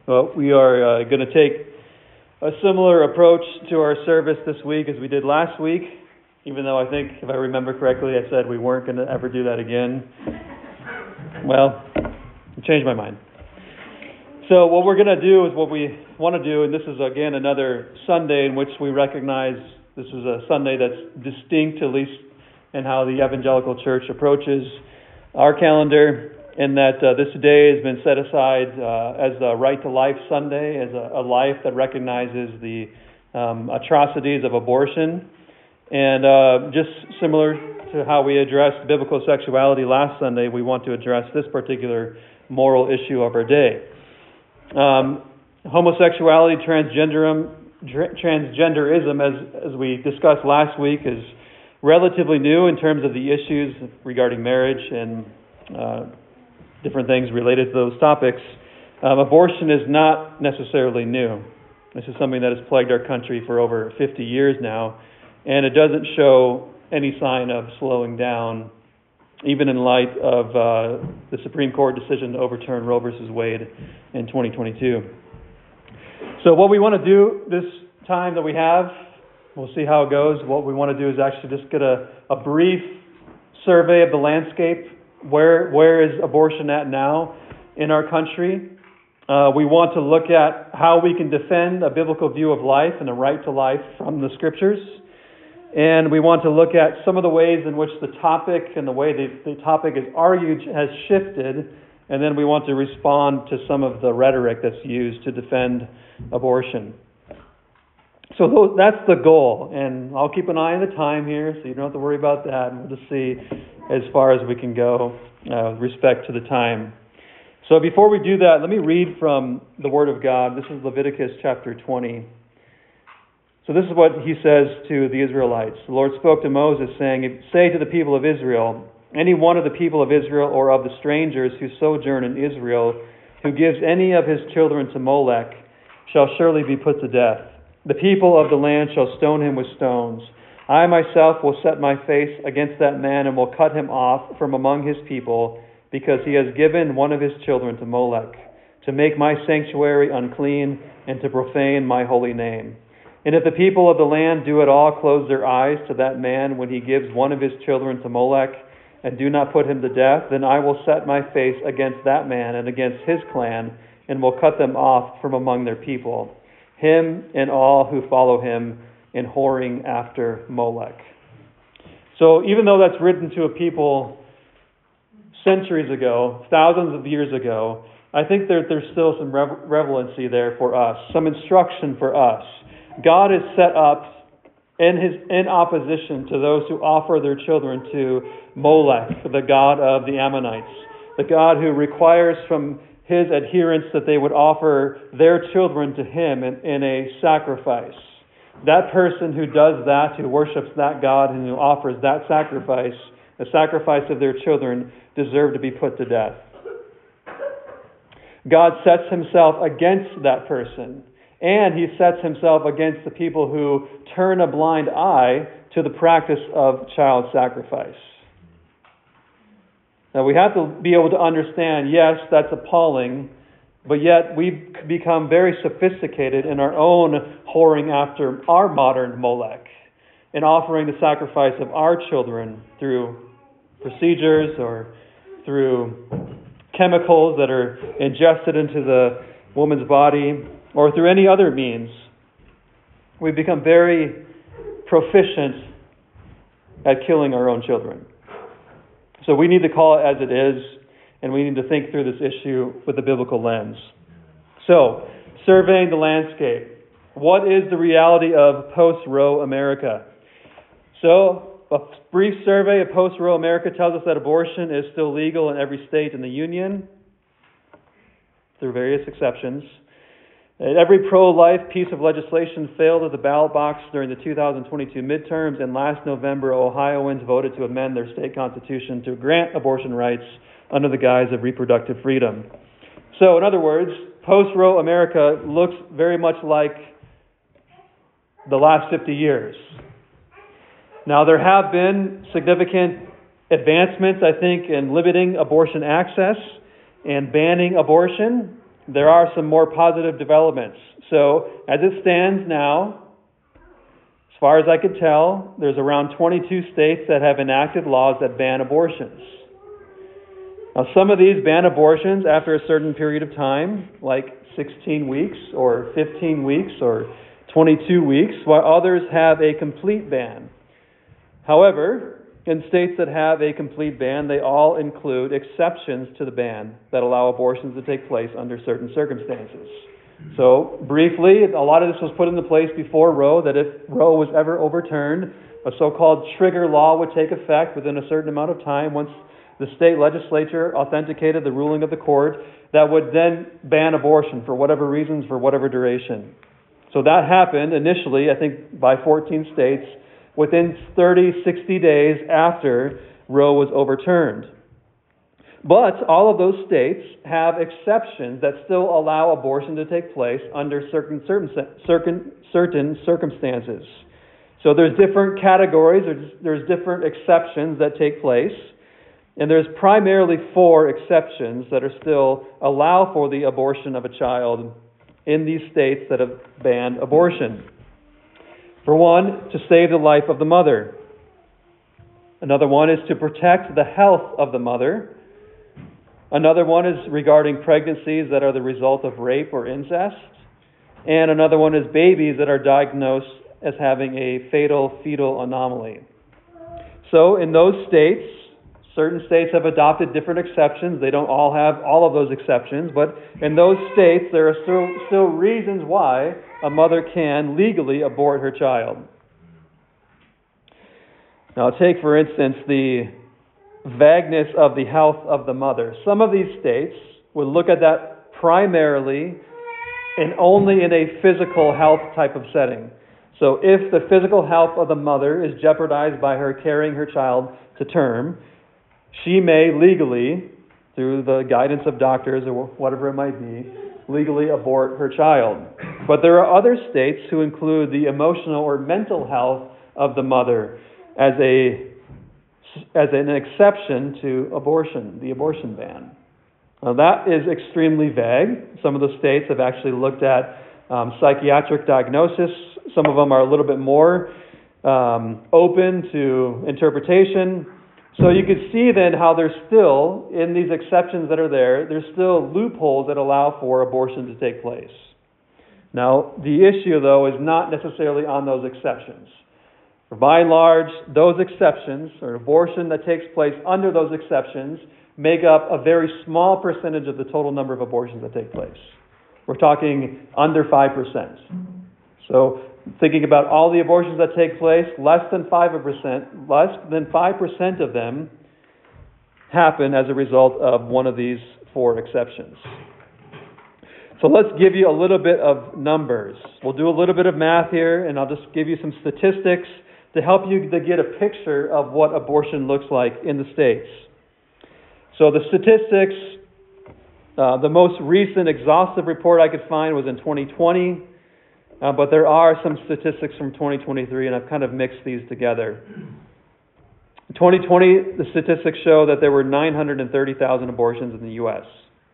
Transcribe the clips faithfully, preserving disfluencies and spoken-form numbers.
Well, we are uh, going to take a similar approach to our service this week as we did last week, even though I think, if I remember correctly, I said we weren't going to ever do that again. Well, I changed my mind. So what we're going to do is what we want to do, and this is, again, another Sunday in which we recognize this is a Sunday that's distinct, at least in how the evangelical church approaches our calendar, and that uh, this day has been set aside uh, as a Right to Life Sunday, as a, a life that recognizes the um, atrocities of abortion. And uh, just similar to how we addressed biblical sexuality last Sunday, we want to address this particular moral issue of our day. Um, homosexuality, transgenderism, transgenderism, as, as we discussed last week, is relatively new in terms of the issues regarding marriage and uh, different things related to those topics. Um, abortion is not necessarily new. This is something that has plagued our country for over fifty years now, and it doesn't show any sign of slowing down, even in light of uh, the Supreme Court decision to overturn Roe versus Wade in twenty twenty-two. So what we want to do this time that we have, we'll see how it goes. What we want to do is actually just get a, a brief survey of the landscape. Where where is abortion at now in our country? Uh, we want to look at how we can defend a biblical view of life and the right to life from the Scriptures. And we want to look at some of the ways in which the topic and the way the, the topic is argued has shifted. And then we want to respond to some of the rhetoric that's used to defend abortion. So that's the goal. And I'll keep an eye on the time here so you don't have to worry about that. And we'll just see as far as we can go uh, with respect to the time. So before we do that, let me read from the Word of God. This is Leviticus chapter twenty. So this is what he says to the Israelites. The Lord spoke to Moses, saying, "Say to the people of Israel, any one of the people of Israel or of the strangers who sojourn in Israel, who gives any of his children to Molech, shall surely be put to death. The people of the land shall stone him with stones. I myself will set my face against that man and will cut him off from among his people, because he has given one of his children to Molech, to make my sanctuary unclean and to profane my holy name. And if the people of the land do at all close their eyes to that man when he gives one of his children to Molech, and do not put him to death, then I will set my face against that man and against his clan, and will cut them off from among their people, him and all who follow him in whoring after Molech." So even though that's written to a people centuries ago, thousands of years ago, I think there, there's still some rev- relevancy there for us, some instruction for us. God is set up in his in opposition to those who offer their children to Molech, the god of the Ammonites, the god who requires from his adherents that they would offer their children to him in, in a sacrifice. That person who does that, who worships that God and who offers that sacrifice, the sacrifice of their children, deserve to be put to death. God sets himself against that person, and he sets himself against the people who turn a blind eye to the practice of child sacrifice. Now we have to be able to understand, yes, that's appalling, but yet we've become very sophisticated in our own whoring after our modern Molech, in offering the sacrifice of our children through procedures or through chemicals that are ingested into the woman's body or through any other means. We've become very proficient at killing our own children. So we need to call it as it is, and we need to think through this issue with a biblical lens. So, surveying the landscape. What is the reality of post-Roe America? So, a brief survey of post-Roe America tells us that abortion is still legal in every state in the Union, through various exceptions. Every pro-life piece of legislation failed at the ballot box during the two thousand twenty-two midterms, and last November, Ohioans voted to amend their state constitution to grant abortion rights under the guise of reproductive freedom. So, in other words, post-Roe America looks very much like the last fifty years. Now, there have been significant advancements, I think, in limiting abortion access and banning abortion. there are some more positive developments. So, as it stands now, as far as I could tell, there's around twenty-two states that have enacted laws that ban abortions. Now, some of these ban abortions after a certain period of time, like sixteen weeks or fifteen weeks or twenty-two weeks, while others have a complete ban. However, in states that have a complete ban, they all include exceptions to the ban that allow abortions to take place under certain circumstances. So, briefly, a lot of this was put into place before Roe, that if Roe was ever overturned, a so-called trigger law would take effect within a certain amount of time once the state legislature authenticated the ruling of the court that would then ban abortion for whatever reasons, for whatever duration. So that happened initially, I think, by fourteen states within thirty, sixty days after Roe was overturned. But all of those states have exceptions that still allow abortion to take place under certain, certain, certain, certain circumstances. So there's different categories, there's, there's different exceptions that take place, and there's primarily four exceptions that are still allow for the abortion of a child in these states that have banned abortion. For one, to save the life of the mother. Another one is to protect the health of the mother. Another one is regarding pregnancies that are the result of rape or incest. And another one is babies that are diagnosed as having a fatal fetal anomaly. So in those states, certain states have adopted different exceptions. They don't all have all of those exceptions, but in those states there are still, still reasons why a mother can legally abort her child. Now take, for instance, the vagueness of the health of the mother. Some of these states would look at that primarily and only in a physical health type of setting. So if the physical health of the mother is jeopardized by her carrying her child to term, she may legally, through the guidance of doctors or whatever it might be, legally abort her child. But there are other states who include the emotional or mental health of the mother as a as an exception to abortion, the abortion ban. Now that is extremely vague. Some of the states have actually looked at um, psychiatric diagnosis. Some of them are a little bit more um, open to interpretation. So you could see then how there's still, in these exceptions that are there, there's still loopholes that allow for abortion to take place. Now, the issue, though, is not necessarily on those exceptions. For by and large, those exceptions, or abortion that takes place under those exceptions, make up a very small percentage of the total number of abortions that take place. We're talking under five percent. So, thinking about all the abortions that take place, less than five percent, less than five percent of them happen as a result of one of these four exceptions. So let's give you a little bit of numbers. We'll do a little bit of math here, and I'll just give you some statistics to help you to get a picture of what abortion looks like in the States. So the statistics, uh, the most recent exhaustive report I could find was in twenty twenty. Uh, but there are some statistics from twenty twenty-three, and I've kind of mixed these together. In twenty twenty, the statistics show that there were nine hundred thirty thousand abortions in the U S.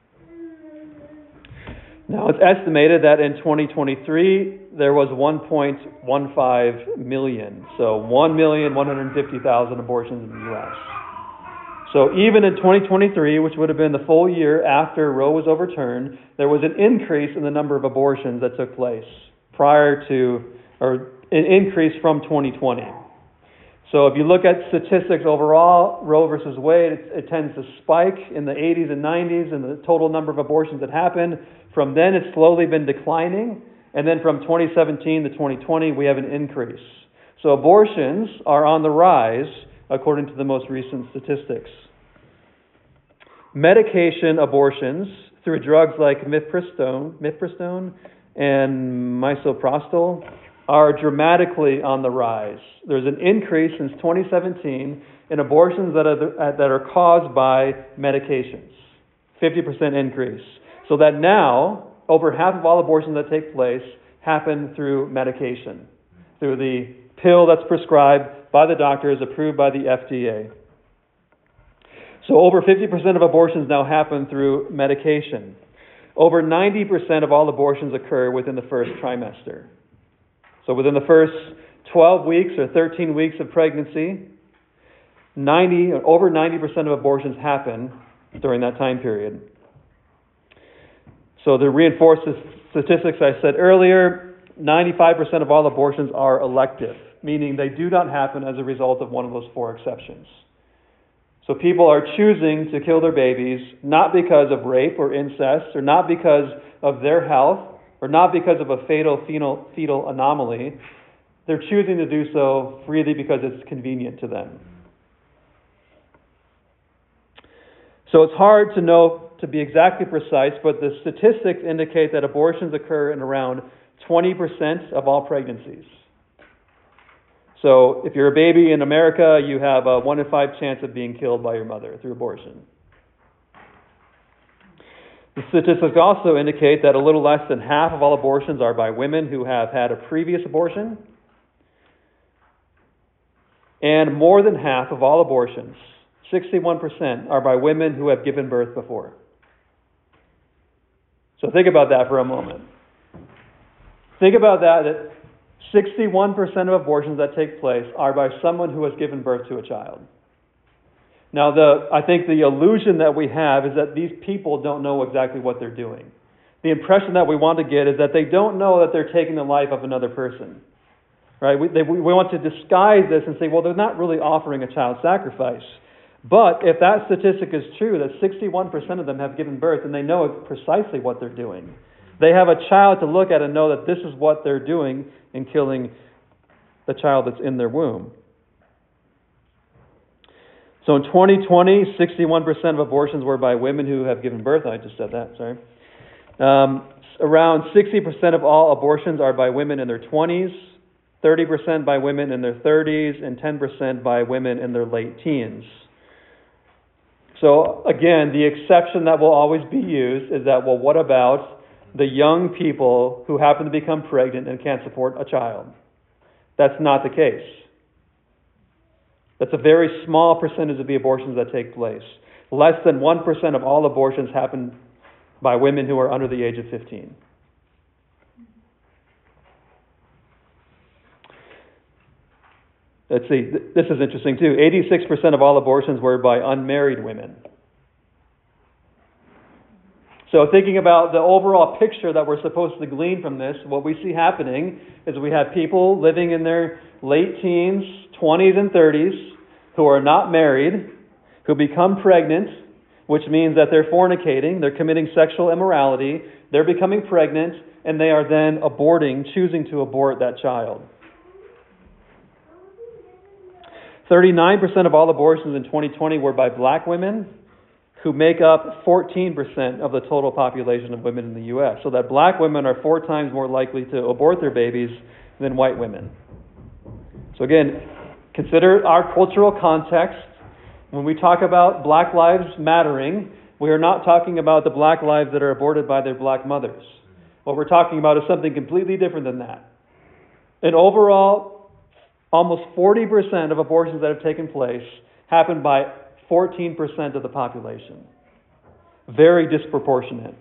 Now, it's estimated that in twenty twenty-three, there was one point one five million. So one million one hundred fifty thousand abortions in the U S. So even in twenty twenty-three, which would have been the full year after Roe was overturned, there was an increase in the number of abortions that took place prior to, or an increase from twenty twenty. So if you look at statistics overall, Roe versus Wade, it, it tends to spike in the eighties and nineties and the total number of abortions that happened. From then, it's slowly been declining. And then from twenty seventeen to twenty twenty, we have an increase. So abortions are on the rise, according to the most recent statistics. Medication abortions through drugs like mifepristone, mifepristone and misoprostol are dramatically on the rise. There's an increase since twenty seventeen in abortions that are that are caused by medications. fifty percent increase. So that now, over half of all abortions that take place happen through medication, through the pill that's prescribed by the doctors, approved by the F D A. So over fifty percent of abortions now happen through medication. Over ninety percent of all abortions occur within the first trimester. So within the first twelve weeks or thirteen weeks of pregnancy, ninety, over ninety percent of abortions happen during that time period. So to reinforce the statistics I said earlier, ninety-five percent of all abortions are elective, meaning they do not happen as a result of one of those four exceptions. So people are choosing to kill their babies not because of rape or incest, or not because of their health, or not because of a fatal fetal, fetal anomaly. They're choosing to do so freely because it's convenient to them. So it's hard to know, to be exactly precise, but the statistics indicate that abortions occur in around twenty percent of all pregnancies. So if you're a baby in America, you have a one in five chance of being killed by your mother through abortion. The statistics also indicate that a little less than half of all abortions are by women who have had a previous abortion. And more than half of all abortions, sixty-one percent, are by women who have given birth before. So think about that for a moment. Think about that, that sixty-one percent of abortions that take place are by someone who has given birth to a child. Now, the I think the illusion that we have is that these people don't know exactly what they're doing. The impression that we want to get is that they don't know that they're taking the life of another person. Right? We, they, we want to disguise this and say, well, they're not really offering a child sacrifice. But if that statistic is true, that sixty-one percent of them have given birth, and they know precisely what they're doing. They have a child to look at and know that this is what they're doing in killing the child that's in their womb. So in twenty twenty, sixty-one percent of abortions were by women who have given birth. I just said that, sorry. Um, around sixty percent of all abortions are by women in their twenties, thirty percent by women in their thirties, and ten percent by women in their late teens. So again, the exception that will always be used is that, well, what about the young people who happen to become pregnant and can't support a child? That's not the case. That's a very small percentage of the abortions that take place. Less than one percent of all abortions happen by women who are under the age of fifteen. Let's see, this is interesting too. eighty-six percent of all abortions were by unmarried women. So thinking about the overall picture that we're supposed to glean from this, what we see happening is we have people living in their late teens, twenties, and thirties who are not married, who become pregnant, which means that they're fornicating, they're committing sexual immorality, they're becoming pregnant, and they are then aborting, choosing to abort that child. thirty-nine percent of all abortions in twenty twenty were by black women, who make up fourteen percent of the total population of women in the U S. So that black women are four times more likely to abort their babies than white women. So again, consider our cultural context. When we talk about Black Lives Mattering, we are not talking about the black lives that are aborted by their black mothers. What we're talking about is something completely different than that. And overall, almost forty percent of abortions that have taken place happen by fourteen percent of the population. Very disproportionate.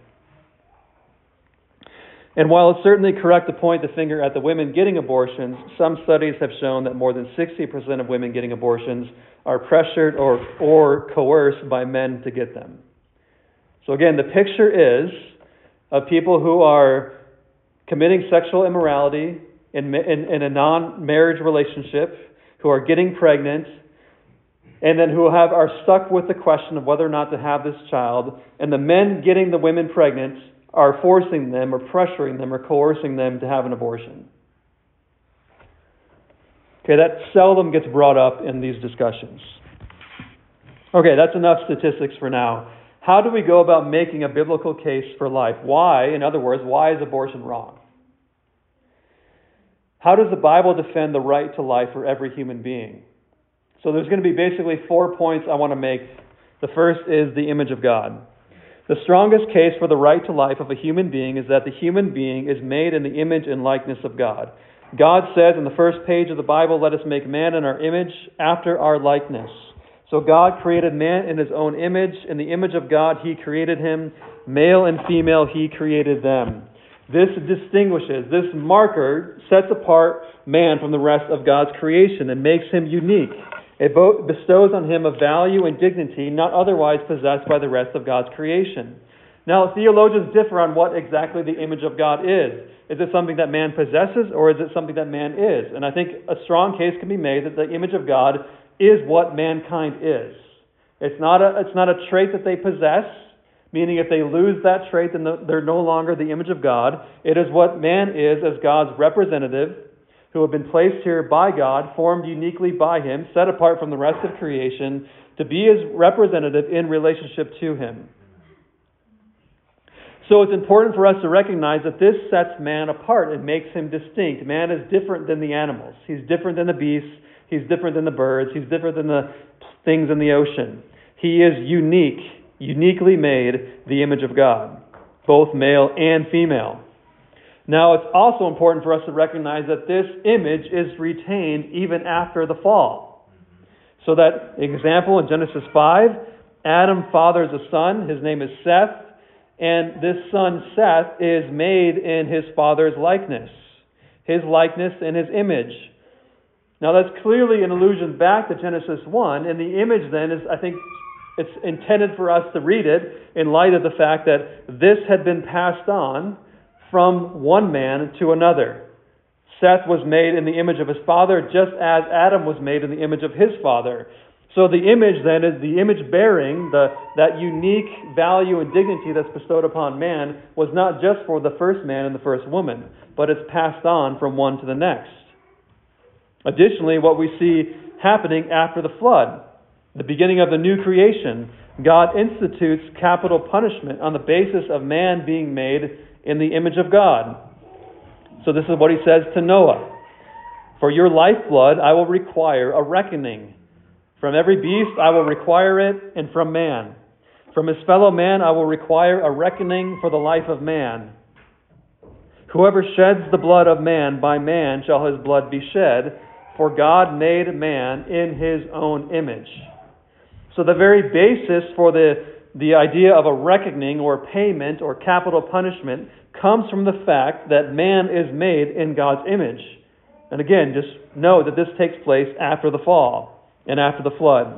And while it's certainly correct to point the finger at the women getting abortions, some studies have shown that more than sixty percent of women getting abortions are pressured or, or coerced by men to get them. So again, the picture is of people who are committing sexual immorality in, in, in a non-marriage relationship, who are getting pregnant, and then who have are stuck with the question of whether or not to have this child, and the men getting the women pregnant are forcing them or pressuring them or coercing them to have an abortion. Okay, that seldom gets brought up in these discussions. Okay, that's enough statistics for now. How do we go about making a biblical case for life? Why, in other words, why is abortion wrong? How does the Bible defend the right to life for every human being? So there's going to be basically four points I want to make. The first is the image of God. The strongest case for the right to life of a human being is that the human being is made in the image and likeness of God. God says in the first page of the Bible, let us make man in our image after our likeness. So God created man in his own image. In the image of God he created him. Male and female he created them. This distinguishes, this marker sets apart man from the rest of God's creation and makes him unique. It bestows on him a value and dignity not otherwise possessed by the rest of God's creation. Now, theologians differ on what exactly the image of God is. Is it something that man possesses, or is it something that man is? And I think a strong case can be made that the image of God is what mankind is. It's not a, it's not a trait that they possess, meaning if they lose that trait, then they're no longer the image of God. It is what man is as God's representative, who have been placed here by God, formed uniquely by Him, set apart from the rest of creation, to be His representative in relationship to Him. So it's important for us to recognize that this sets man apart and makes him distinct. Man is different than the animals. He's different than the beasts. He's different than the birds. He's different than the things in the ocean. He is unique, uniquely made, the image of God, both male and female. Now, it's also important for us to recognize that this image is retained even after the fall. So that example in Genesis five, Adam fathers a son. His name is Seth. And this son, Seth, is made in his father's likeness. His likeness and his image. Now, that's clearly an allusion back to Genesis one. And the image then is, I think, it's intended for us to read it in light of the fact that this had been passed on from one man to another. Seth was made in the image of his father, just as Adam was made in the image of his father. So the image then is the image bearing, the, that unique value and dignity that's bestowed upon man was not just for the first man and the first woman, but it's passed on from one to the next. Additionally, what we see happening after the flood, the beginning of the new creation, God institutes capital punishment on the basis of man being made in the image of God. So this is what he says to Noah. For your lifeblood I will require a reckoning. From every beast I will require it, and from man. From his fellow man I will require a reckoning for the life of man. Whoever sheds the blood of man, by man shall his blood be shed, for God made man in his own image. So the very basis for the, the idea of a reckoning or payment or capital punishment comes from the fact that man is made in God's image. And again, just know that this takes place after the fall and after the flood.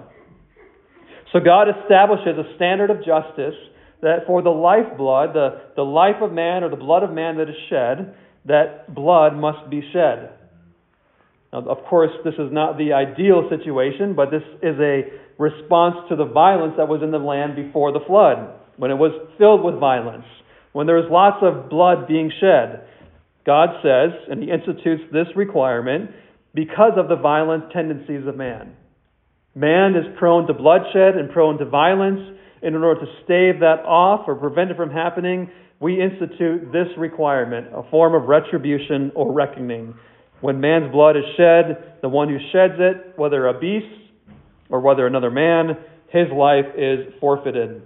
So God establishes a standard of justice that for the lifeblood, the, the life of man or the blood of man that is shed, that blood must be shed. Now, of course, this is not the ideal situation, but this is a response to the violence that was in the land before the flood, when it was filled with violence, when there was lots of blood being shed. God says, and He institutes this requirement because of the violent tendencies of man. Man is prone to bloodshed and prone to violence. In order to stave that off or prevent it from happening, we institute this requirement, a form of retribution or reckoning. When man's blood is shed, the one who sheds it, whether a beast or whether another man, his life is forfeited.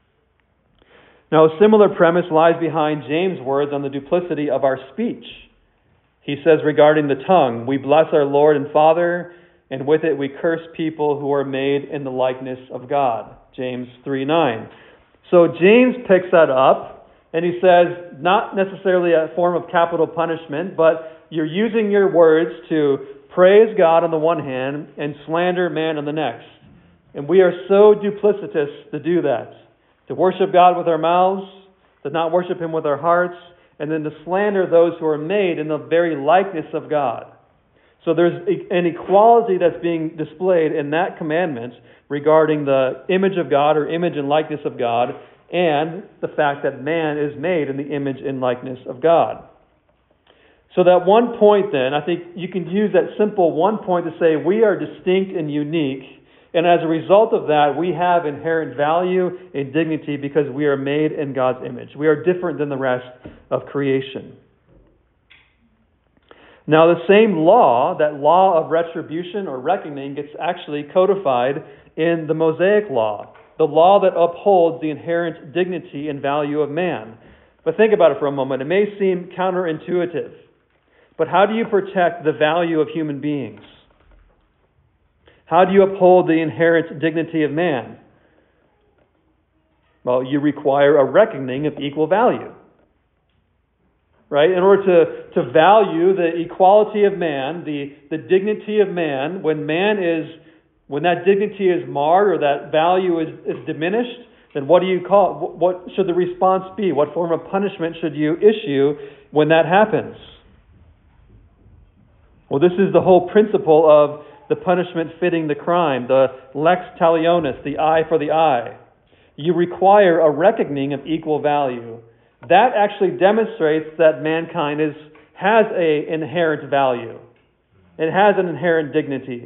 Now, a similar premise lies behind James' words on the duplicity of our speech. He says regarding the tongue, we bless our Lord and Father, and with it we curse people who are made in the likeness of God. James three nine. So James picks that up, and he says, not necessarily a form of capital punishment, but you're using your words to praise God on the one hand and slander man on the next. And we are so duplicitous to do that. To worship God with our mouths, to not worship Him with our hearts, and then to slander those who are made in the very likeness of God. So there's an equality that's being displayed in that commandment regarding the image of God or image and likeness of God and the fact that man is made in the image and likeness of God. So that one point then, I think you can use that simple one point to say we are distinct and unique, and as a result of that we have inherent value and dignity because we are made in God's image. We are different than the rest of creation. Now, the same law, that law of retribution or reckoning, gets actually codified in the Mosaic Law, the law that upholds the inherent dignity and value of man. But think about it for a moment. It may seem counterintuitive, but how do you protect the value of human beings? How do you uphold the inherent dignity of man? Well, you require a reckoning of equal value. Right? In order to, to value the equality of man, the, the dignity of man, when man is, when that dignity is marred or that value is, is diminished, then what do you call, what should the response be? What form of punishment should you issue when that happens? Well, this is the whole principle of the punishment fitting the crime, the lex talionis, the eye for the eye. You require a reckoning of equal value. That actually demonstrates that mankind is has an inherent value. It has an inherent dignity.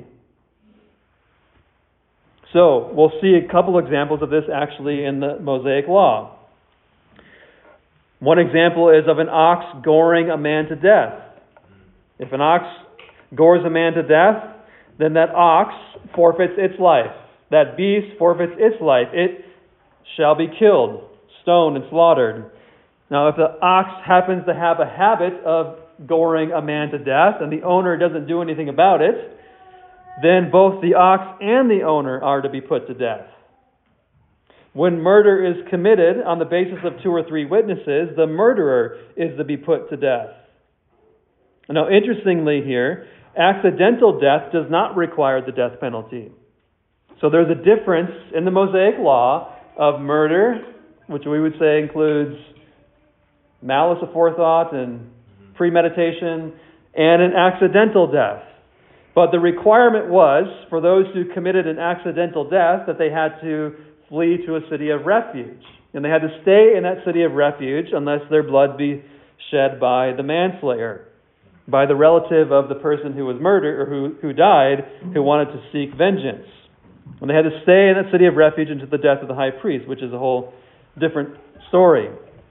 So, we'll see a couple examples of this actually in the Mosaic Law. One example is of an ox goring a man to death. If an ox gores a man to death, then that ox forfeits its life. That beast forfeits its life. It shall be killed, stoned, and slaughtered. Now, if the ox happens to have a habit of goring a man to death and the owner doesn't do anything about it, then both the ox and the owner are to be put to death. When murder is committed on the basis of two or three witnesses, the murderer is to be put to death. Now, interestingly here, accidental death does not require the death penalty. So there's a difference in the Mosaic Law of murder, which we would say includes malice aforethought and premeditation, and an accidental death. But the requirement was, for those who committed an accidental death, that they had to flee to a city of refuge. And they had to stay in that city of refuge unless their blood be shed by the manslayer, by the relative of the person who was murdered or who, who died, who wanted to seek vengeance. And they had to stay in that city of refuge until the death of the high priest, which is a whole different story.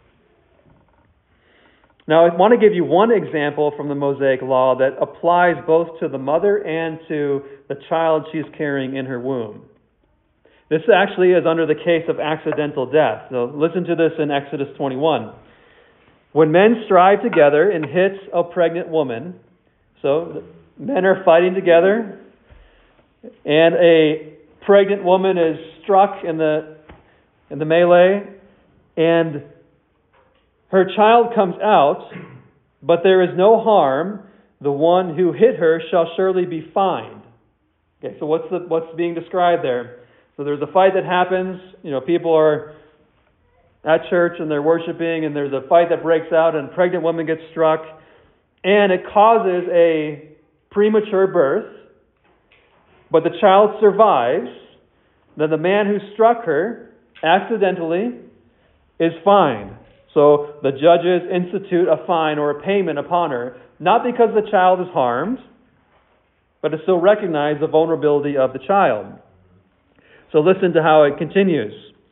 Now, I want to give you one example from the Mosaic Law that applies both to the mother and to the child she's carrying in her womb. This actually is under the case of accidental death. So listen to this in Exodus twenty-one. When men strive together and hit a pregnant woman, so men are fighting together, and a pregnant woman is struck in the in the melee, and her child comes out, but there is no harm. The one who hit her shall surely be fined. Okay, so what's the what's being described there? So there's a fight that happens. You know, people are at church and they're worshiping, and there's a fight that breaks out, and a pregnant woman gets struck, and it causes a premature birth, but the child survives. Then the man who struck her accidentally is fined. So the judges institute a fine or a payment upon her, not because the child is harmed, but to still recognize the vulnerability of the child. So listen to how it continues.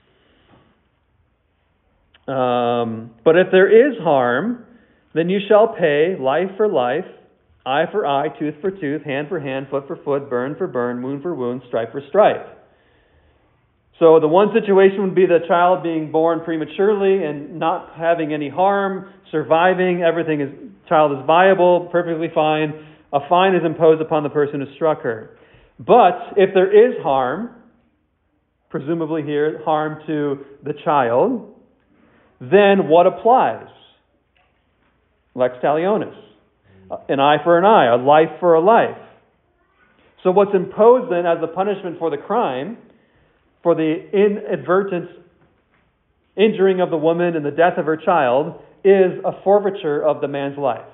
Um, but if there is harm, then you shall pay life for life, eye for eye, tooth for tooth, hand for hand, foot for foot, burn for burn, wound for wound, stripe for stripe. So the one situation would be the child being born prematurely and not having any harm, surviving, everything is, child is viable, perfectly fine. A fine is imposed upon the person who struck her. But if there is harm, presumably here, harm to the child, then what applies? Lex talionis. An eye for an eye, a life for a life. So what's imposed then as the punishment for the crime, for the inadvertent injuring of the woman and the death of her child, is a forfeiture of the man's life.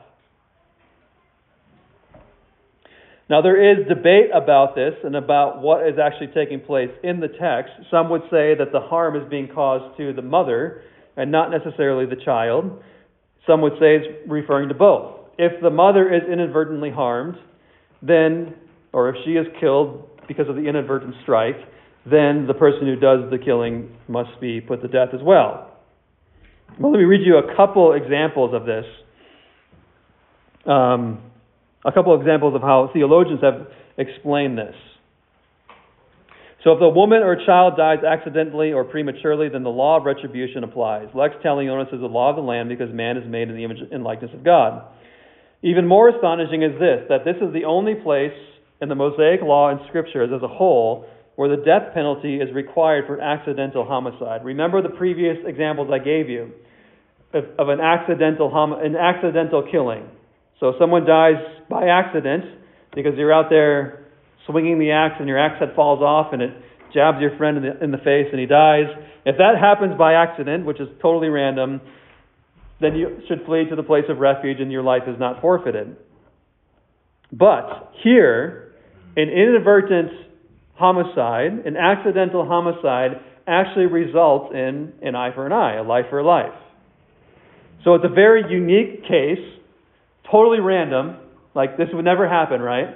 Now, there is debate about this and about what is actually taking place in the text. Some would say that the harm is being caused to the mother and not necessarily the child. Some would say it's referring to both. If the mother is inadvertently harmed, then, or if she is killed because of the inadvertent strike, then the person who does the killing must be put to death as well. Well, let me read you a couple examples of this. Um, a couple examples of how theologians have explained this. So if a woman or child dies accidentally or prematurely, then the law of retribution applies. Lex talionis is the law of the land because man is made in the image and likeness of God. Even more astonishing is this, that this is the only place in the Mosaic Law and Scriptures as a whole where the death penalty is required for accidental homicide. Remember the previous examples I gave you of, of an accidental hom- an accidental killing. So someone dies by accident because you're out there swinging the axe and your axe head falls off and it jabs your friend in the, in the face and he dies. If that happens by accident, which is totally random, then you should flee to the place of refuge and your life is not forfeited. But here, an inadvertent homicide, an accidental homicide, actually results in an eye for an eye, a life for a life. So it's a very unique case, totally random, like this would never happen, right?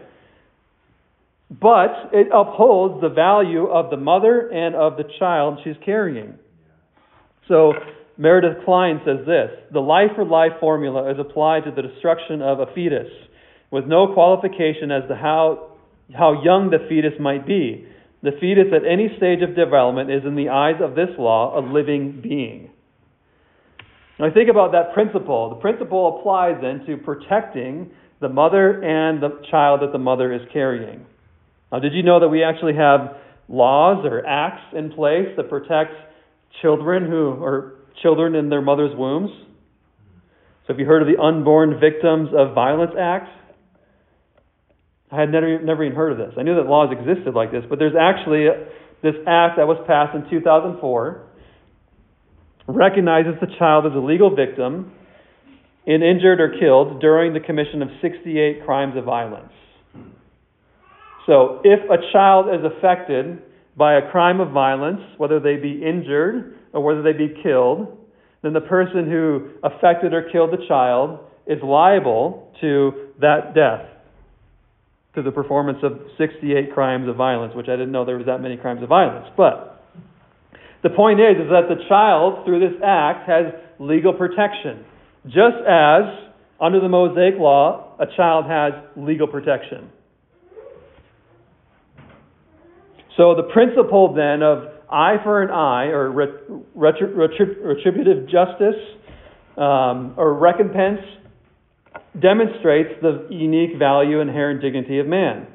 But it upholds the value of the mother and of the child she's carrying. So Meredith Kline says this: the life for life formula is applied to the destruction of a fetus with no qualification as to how how young the fetus might be. The fetus at any stage of development is in the eyes of this law a living being. Now think about that principle. The principle applies then to protecting the mother and the child that the mother is carrying. Now, did you know that we actually have laws or acts in place that protect children who or children in their mother's wombs? So have you heard of the Unborn Victims of Violence Act? I had never, never even heard of this. I knew that laws existed like this, but there's actually a, this act that was passed in two thousand four recognizes the child as a legal victim in injured or killed during the commission of sixty-eight crimes of violence. So if a child is affected by a crime of violence, whether they be injured or whether they be killed, then the person who affected or killed the child is liable to that death, to the performance of sixty-eight crimes of violence, which I didn't know there was that many crimes of violence. But the point is, is that the child, through this act, has legal protection. Just as, under the Mosaic Law, a child has legal protection. So the principle then of eye for an eye, or retrib- retrib- retributive justice, um, or recompense, demonstrates the unique value and inherent dignity of man.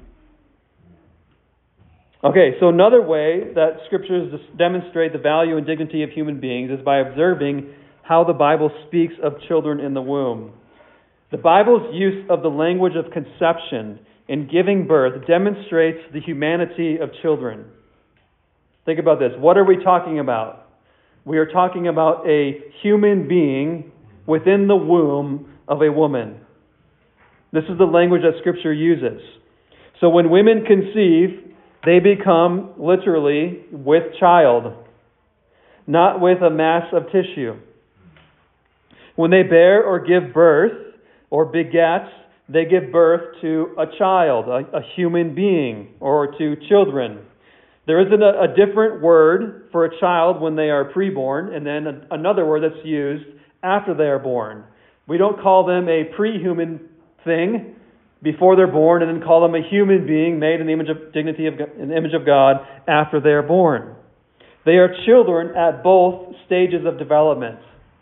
Okay, so another way that Scriptures demonstrate the value and dignity of human beings is by observing how the Bible speaks of children in the womb. The Bible's use of the language of conception in giving birth demonstrates the humanity of children. Think about this. What are we talking about? We are talking about a human being within the womb of a woman. This is the language that Scripture uses. So when women conceive, they become literally with child, not with a mass of tissue. When they bear or give birth or beget, they give birth to a child, a, a human being, or to children. There isn't a, a different word for a child when they are preborn, and then a, another word that's used after they are born. We don't call them a pre-human thing before they're born, and then call them a human being made in the image of dignity of in the image of God after they are born. They are children at both stages of development.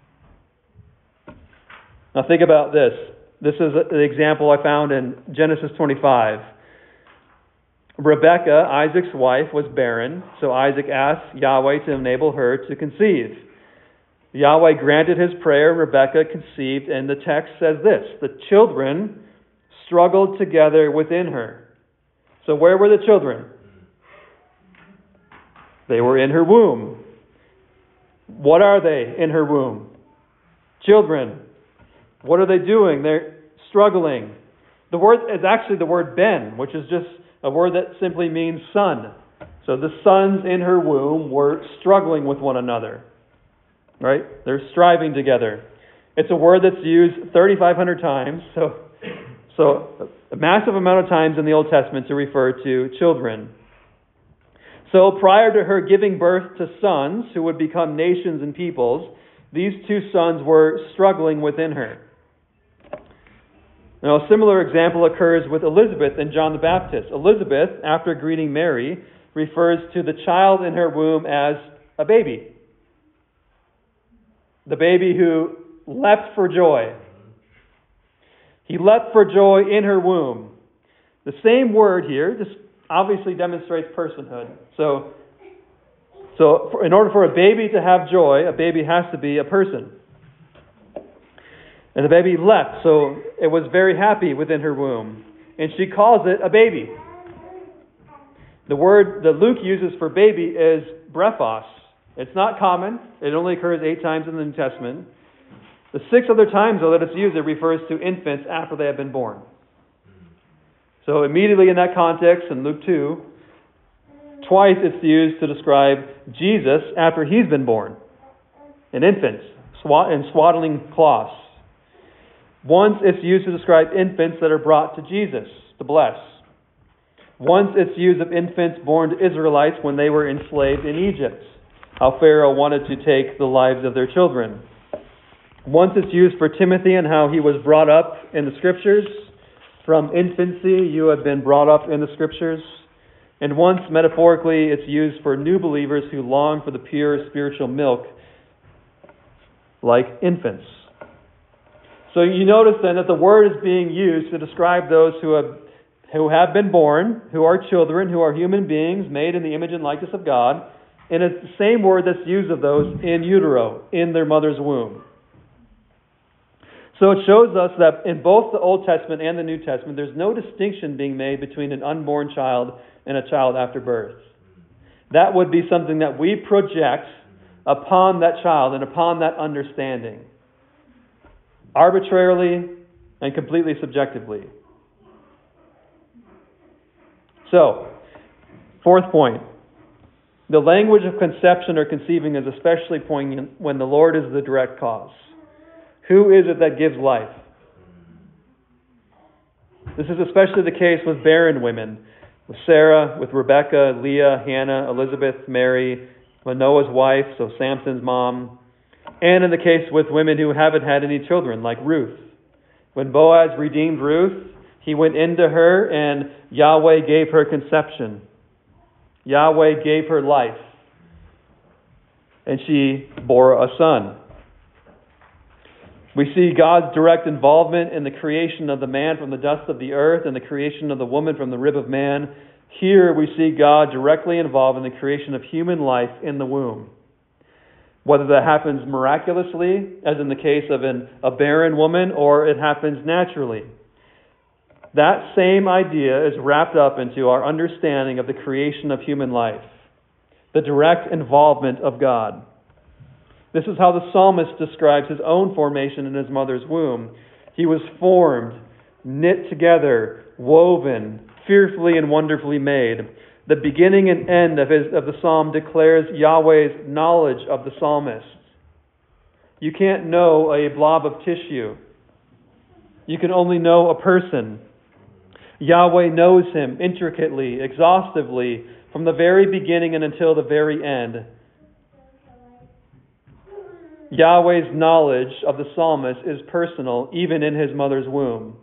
Now think about this. This is an example I found in Genesis twenty-five. Rebekah, Isaac's wife, was barren, so Isaac asked Yahweh to enable her to conceive. Yahweh granted his prayer, Rebekah conceived, and the text says this: the children struggled together within her. So where were the children? They were in her womb. What are they in her womb? Children. What are they doing? They're struggling. The word is actually the word ben, which is just a word that simply means son. So the sons in her womb were struggling with one another. Right? They're striving together. It's a word that's used thirty-five hundred times, so so a massive amount of times in the Old Testament to refer to children. So prior to her giving birth to sons who would become nations and peoples, these two sons were struggling within her. Now, a similar example occurs with Elizabeth and John the Baptist. Elizabeth, after greeting Mary, refers to the child in her womb as a baby. The baby who leapt for joy. He leapt for joy in her womb. The same word here just obviously demonstrates personhood. So, so for, in order for a baby to have joy, a baby has to be a person. And the baby leapt, so it was very happy within her womb. And she calls it a baby. The word that Luke uses for baby is brephos. It's not common. It only occurs eight times in the New Testament. The six other times, though, that it's used, it refers to infants after they have been born. So immediately in that context, in Luke two, twice it's used to describe Jesus after he's been born. An infant, in swaddling cloths. Once it's used to describe infants that are brought to Jesus to bless. Once it's used of infants born to Israelites when they were enslaved in Egypt. How Pharaoh wanted to take the lives of their children. Once it's used for Timothy and how he was brought up in the Scriptures. From infancy you have been brought up in the Scriptures. And once, metaphorically, it's used for new believers who long for the pure spiritual milk like infants. So you notice then that the word is being used to describe those who have who have been born, who are children, who are human beings made in the image and likeness of God. And it's the same word that's used of those in utero, in their mother's womb. So it shows us that in both the Old Testament and the New Testament, there's no distinction being made between an unborn child and a child after birth. That would be something that we project upon that child and upon that understanding. Arbitrarily and completely subjectively. So, fourth point. The language of conception or conceiving is especially poignant when the Lord is the direct cause. Who is it that gives life? This is especially the case with barren women. With Sarah, with Rebecca, Leah, Hannah, Elizabeth, Mary, Manoah's wife, so Samson's mom. And in the case with women who haven't had any children, like Ruth. When Boaz redeemed Ruth, he went into her and Yahweh gave her conception. Yahweh gave her life. And she bore a son. We see God's direct involvement in the creation of the man from the dust of the earth and the creation of the woman from the rib of man. Here we see God directly involved in the creation of human life in the womb. Whether that happens miraculously, as in the case of an, a barren woman, or it happens naturally. That same idea is wrapped up into our understanding of the creation of human life. The direct involvement of God. This is how the psalmist describes his own formation in his mother's womb. He was formed, knit together, woven, fearfully and wonderfully made. The beginning and end of, his, of the psalm declares Yahweh's knowledge of the psalmist. You can't know a blob of tissue. You can only know a person. Yahweh knows him intricately, exhaustively, from the very beginning and until the very end. Yahweh's knowledge of the psalmist is personal, even in his mother's womb.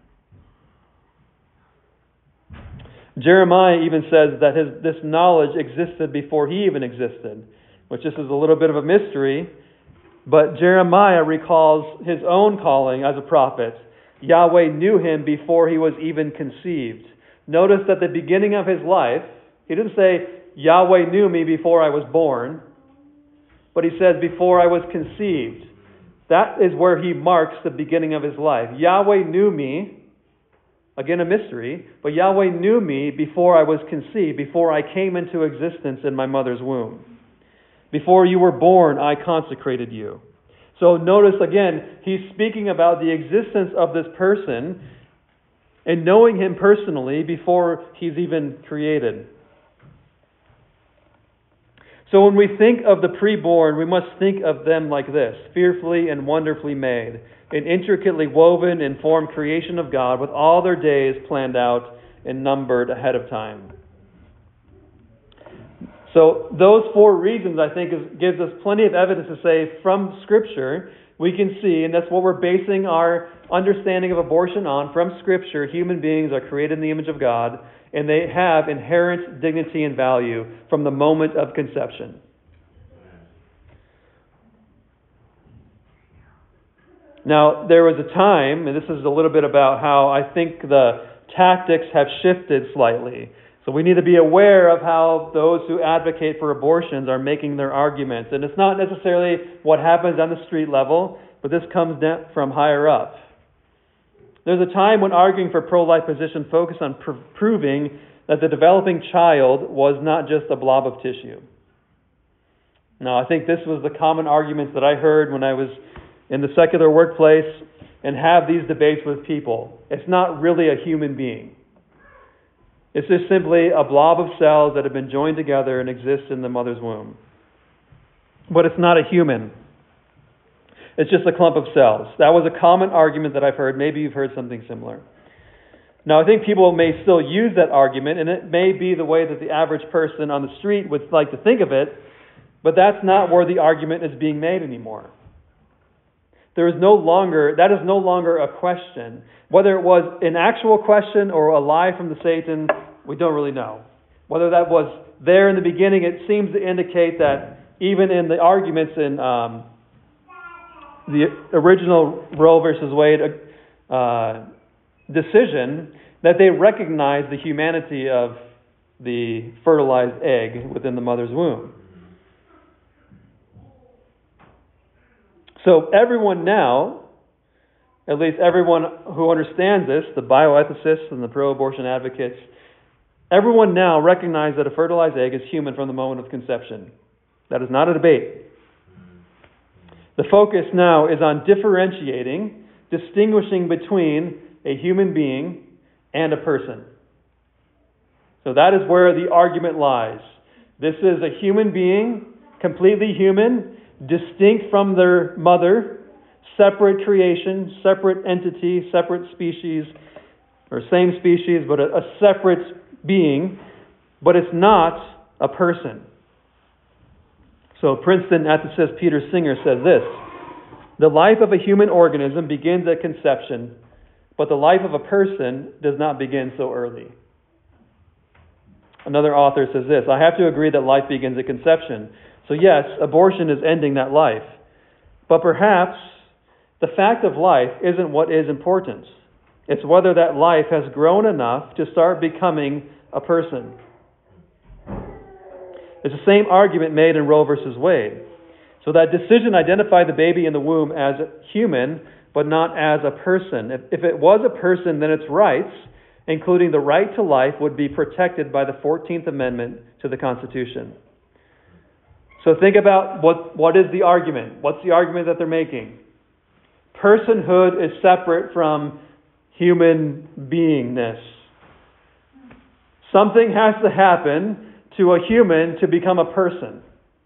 Jeremiah even says that his, this knowledge existed before he even existed, which this is a little bit of a mystery, but Jeremiah recalls his own calling as a prophet. Yahweh knew him before he was even conceived. Notice that the beginning of his life, he didn't say, Yahweh knew me before I was born, but he says, before I was conceived. That is where he marks the beginning of his life. Yahweh knew me, again a mystery, but Yahweh knew me before I was conceived, before I came into existence in my mother's womb. Before you were born, I consecrated you. So notice again, he's speaking about the existence of this person and knowing him personally before he's even created. So when we think of the preborn, we must think of them like this: fearfully and wonderfully made, an intricately woven and formed creation of God with all their days planned out and numbered ahead of time. So those four reasons, I think, is, gives us plenty of evidence to say from Scripture we can see, and that's what we're basing our understanding of abortion on, from Scripture, human beings are created in the image of God, and they have inherent dignity and value from the moment of conception. Now, there was a time, and this is a little bit about how I think the tactics have shifted slightly. So we need to be aware of how those who advocate for abortions are making their arguments. And it's not necessarily what happens on the street level, but this comes down from higher up. There's a time when arguing for pro-life position focused on pr- proving that the developing child was not just a blob of tissue. Now, I think this was the common arguments that I heard when I was in the secular workplace and have these debates with people. It's not really a human being. It's just simply a blob of cells that have been joined together and exist in the mother's womb. But it's not a human. It's just a clump of cells. That was a common argument that I've heard. Maybe you've heard something similar. Now, I think people may still use that argument, and it may be the way that the average person on the street would like to think of it, but that's not where the argument is being made anymore. There is no longer, that is no longer a question. Whether it was an actual question or a lie from the Satan, we don't really know. Whether that was there in the beginning, it seems to indicate that even in the arguments in um, the original Roe versus Wade uh, decision, that they recognize the humanity of the fertilized egg within the mother's womb. So everyone now, at least everyone who understands this, the bioethicists and the pro-abortion advocates, everyone now recognizes that a fertilized egg is human from the moment of conception. That is not a debate. The focus now is on differentiating, distinguishing between a human being and a person. So that is where the argument lies. This is a human being, completely human, distinct from their mother, separate creation, separate entity, separate species, or same species, but a, a separate being, but it's not a person. So Princeton ethicist Peter Singer says this: the life of a human organism begins at conception, but the life of a person does not begin so early. Another author says this: I have to agree that life begins at conception. So yes, abortion is ending that life. But perhaps the fact of life isn't what is important. It's whether that life has grown enough to start becoming a person. It's the same argument made in Roe versus Wade. So that decision identified the baby in the womb as human, but not as a person. If, if it was a person, then its rights, including the right to life, would be protected by the fourteenth Amendment to the Constitution. So think about what, what is the argument? What's the argument that they're making? Personhood is separate from human beingness. Something has to happen to a human to become a person.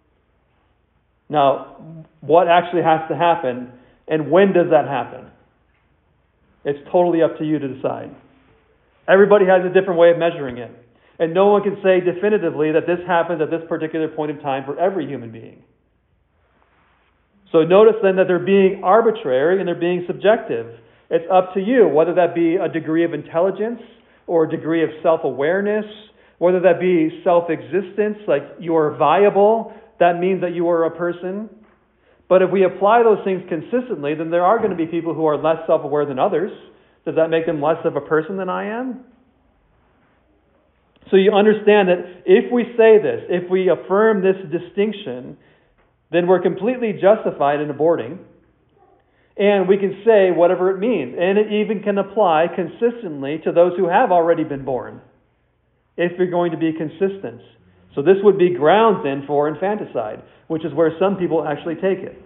Now, what actually has to happen, and when does that happen? It's totally up to you to decide. Everybody has a different way of measuring it. And no one can say definitively that this happens at this particular point in time for every human being. So notice then that they're being arbitrary and they're being subjective. It's up to you, whether that be a degree of intelligence or a degree of self-awareness, whether that be self-existence, like you are viable, that means that you are a person. But if we apply those things consistently, then there are going to be people who are less self-aware than others. Does that make them less of a person than I am? So you understand that if we say this, if we affirm this distinction, then we're completely justified in aborting. And we can say whatever it means. And it even can apply consistently to those who have already been born, if you're going to be consistent. So this would be grounds then for infanticide, which is where some people actually take it.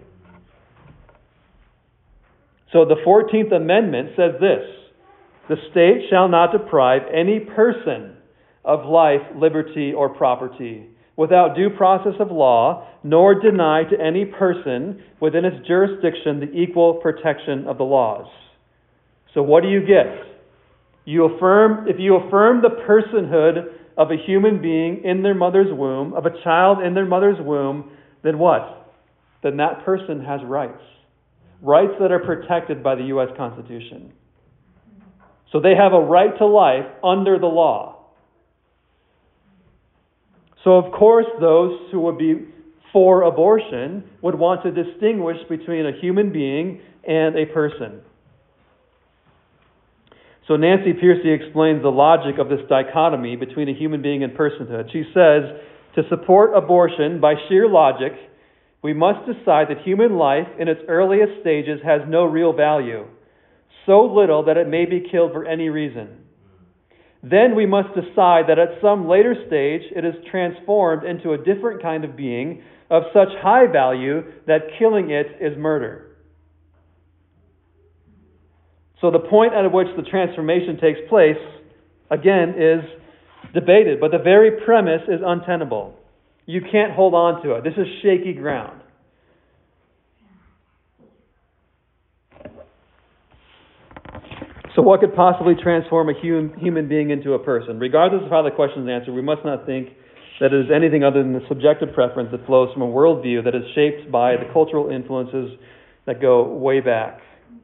So the fourteenth Amendment says this: the state shall not deprive any person of life, liberty, or property without due process of law, nor deny to any person within its jurisdiction the equal protection of the laws. So what do you get? You affirm, if you affirm the personhood of a human being in their mother's womb, of a child in their mother's womb, then what? Then that person has rights. Rights that are protected by the U S Constitution. So they have a right to life under the law. So of course those who would be for abortion would want to distinguish between a human being and a person. So Nancy Pearcey explains the logic of this dichotomy between a human being and personhood. She says, to support abortion by sheer logic, we must decide that human life in its earliest stages has no real value, so little that it may be killed for any reason. Then we must decide that at some later stage it is transformed into a different kind of being of such high value that killing it is murder. So the point at which the transformation takes place, again, is debated, but the very premise is untenable. You can't hold on to it. This is shaky ground. So what could possibly transform a human, human being into a person? Regardless of how the question is answered, we must not think that it is anything other than the subjective preference that flows from a worldview that is shaped by the cultural influences that go way back.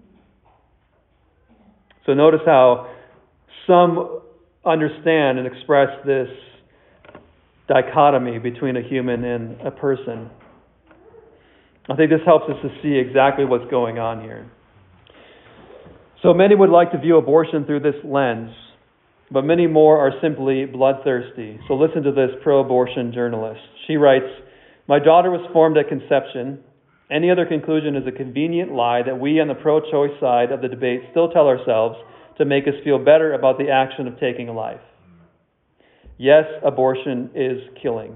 So notice how some understand and express this dichotomy between a human and a person. I think this helps us to see exactly what's going on here. So many would like to view abortion through this lens, but many more are simply bloodthirsty. So listen to this pro-abortion journalist. She writes, "My daughter was formed at conception. Any other conclusion is a convenient lie that we on the pro-choice side of the debate still tell ourselves to make us feel better about the action of taking a life. Yes, abortion is killing."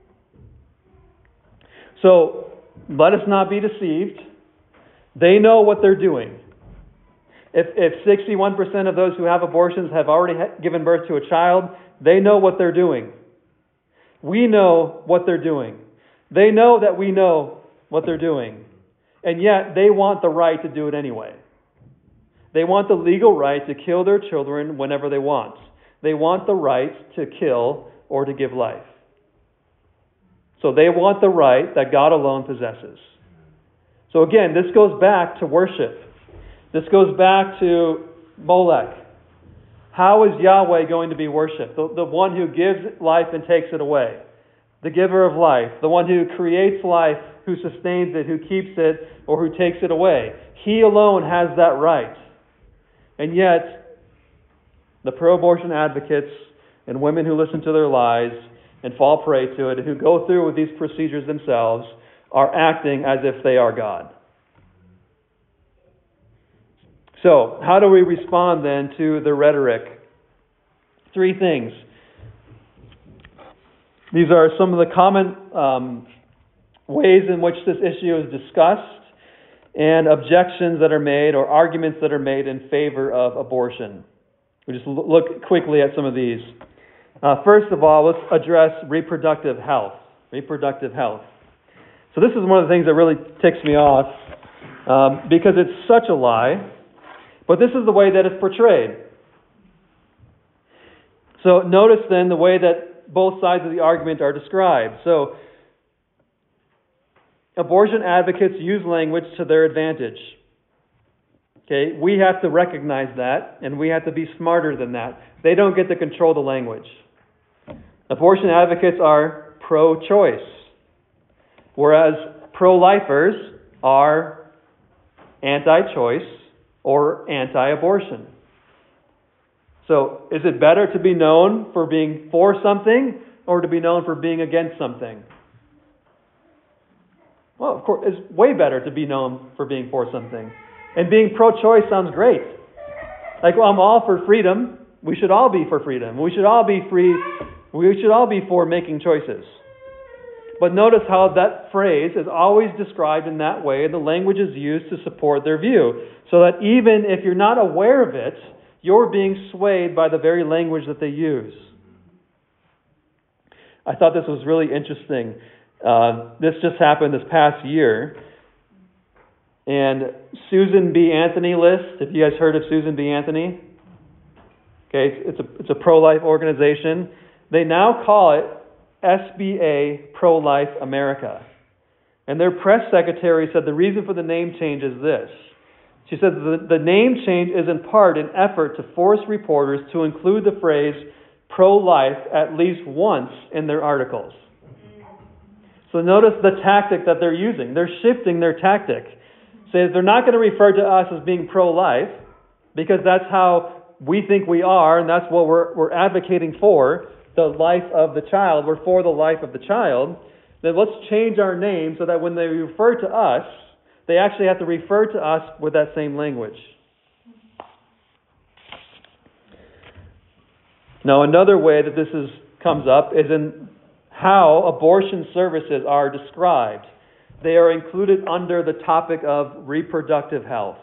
So let us not be deceived. They know what they're doing. If if sixty-one percent of those who have abortions have already given birth to a child, they know what they're doing. We know what they're doing. They know that we know what they're doing. And yet they want the right to do it anyway. They want the legal right to kill their children whenever they want. They want the right to kill or to give life. So they want the right that God alone possesses. So again, this goes back to worship. This goes back to Molech. How is Yahweh going to be worshipped? The, the one who gives life and takes it away. The giver of life. The one who creates life, who sustains it, who keeps it, or who takes it away. He alone has that right. And yet, the pro-abortion advocates and women who listen to their lies and fall prey to it, and who go through with these procedures themselves, are acting as if they are God. So, how do we respond then to the rhetoric? Three things. These are some of the common um, ways in which this issue is discussed, and objections that are made or arguments that are made in favor of abortion. We just look quickly at some of these. Uh, first of all, let's address reproductive health. Reproductive health. So this is one of the things that really ticks me off um, because it's such a lie. But this is the way that it's portrayed. So notice then the way that both sides of the argument are described. So abortion advocates use language to their advantage. Okay, we have to recognize that, and we have to be smarter than that. They don't get to control the language. Abortion advocates are pro-choice, whereas pro-lifers are anti-choice or anti-abortion. So, is it better to be known for being for something or to be known for being against something? Well, of course, it's way better to be known for being for something. And being pro-choice sounds great. Like, well, I'm all for freedom. We should all be for freedom. We should all be free. We should all be for making choices. But notice how that phrase is always described in that way, and the language is used to support their view. So that even if you're not aware of it, you're being swayed by the very language that they use. I thought this was really interesting. Uh, this just happened this past year. And Susan B. Anthony list, have you guys heard of Susan B. Anthony? Okay, it's a, it's a pro-life organization. They now call it S B A Pro-Life America. And their press secretary said the reason for the name change is this. She said the, the name change is in part an effort to force reporters to include the phrase pro-life at least once in their articles. So notice the tactic that they're using. They're shifting their tactic. Say they're not going to refer to us as being pro-life because that's how we think we are, and that's what we're, we're advocating for, the life of the child, we're for the life of the child, then let's change our name so that when they refer to us, they actually have to refer to us with that same language. Now, another way that this is, comes up is in how abortion services are described. They are included under the topic of reproductive health.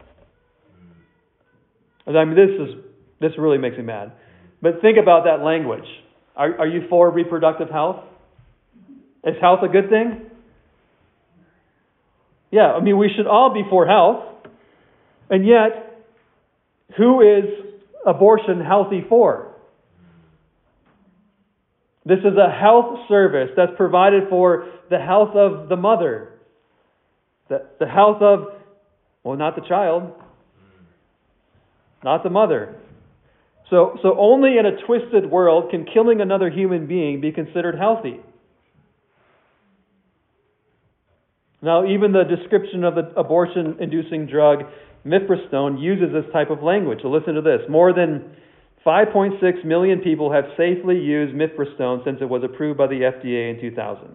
I mean, this is this really makes me mad. But think about that language. Are, are you for reproductive health? Is health a good thing? Yeah, I mean, we should all be for health. And yet, who is abortion healthy for? This is a health service that's provided for the health of the mother. The, the health of, well, not the child. Not the mother. So, so only in a twisted world can killing another human being be considered healthy. Now, even the description of the abortion-inducing drug mifepristone uses this type of language. So listen to this. More than five point six million people have safely used mifepristone since it was approved by the F D A in two thousand.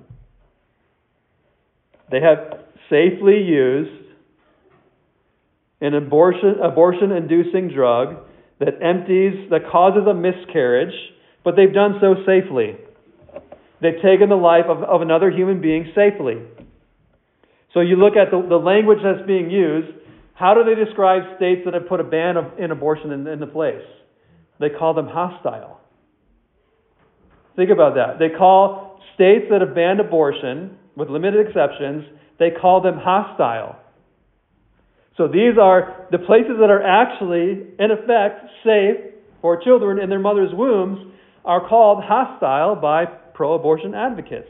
They have safely used an abortion, abortion-inducing drug that empties, that causes a miscarriage, but they've done so safely. They've taken the life of, of another human being safely. So you look at the, the language that's being used. How do they describe states that have put a ban of, in abortion in, into place? They call them hostile. Think about that. They call states that have banned abortion, with limited exceptions, they call them hostile. So these are the places that are actually, in effect, safe for children in their mother's wombs are called hostile by pro-abortion advocates.